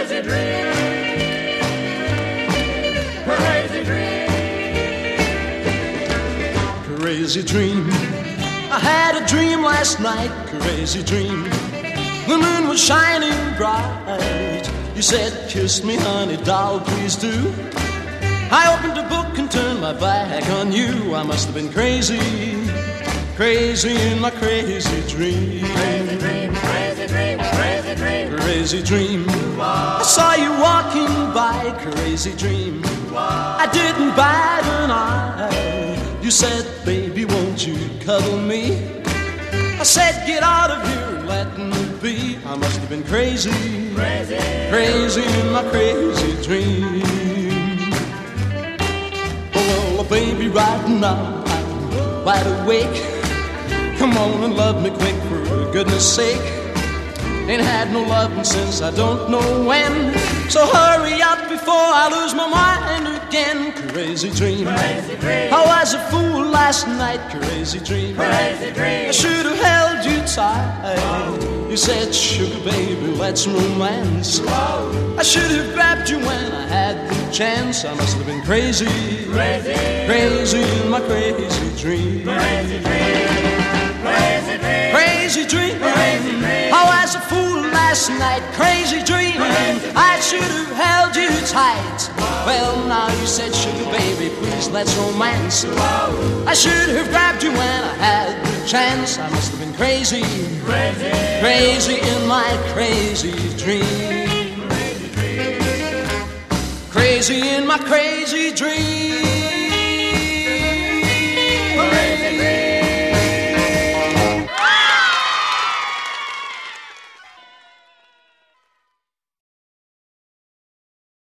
crazy dream, crazy dream, crazy dream. I had a dream last night, crazy dream. The moon was shining bright. You said, kiss me, honey, doll, please do. I opened a book and turned my back on you. I must have been crazy, crazy in my crazy dream. crazy dream, crazy dream, crazy dream. Crazy dream. I saw you walking by, crazy dream. I didn't bat an eye. You said, baby, won't you cuddle me? I said, get out of here and let me be. I must have been crazy, Crazy, crazy in my crazy dream. Oh, well, baby, right now I'm wide awake. Come on and love me quick, for goodness sake. Ain't had no loving since I don't know when. So hurry up before I lose my mind again. Crazy dream. crazy dream, I was a fool last night, crazy dream. crazy I dream. should have held you tight. You said, sugar baby, let's romance. I should have grabbed you when I had the chance. I must have been crazy, Crazy, crazy in my crazy dream. crazy dream, crazy dream. Crazy dream. Crazy dream. I was a fool last night, crazy dream. I should have held you tight. Well, now you said, sugar baby, please let's romance. I should have grabbed you when I had the chance. I must have been crazy, Crazy, crazy in my crazy dream. Crazy in my crazy dream.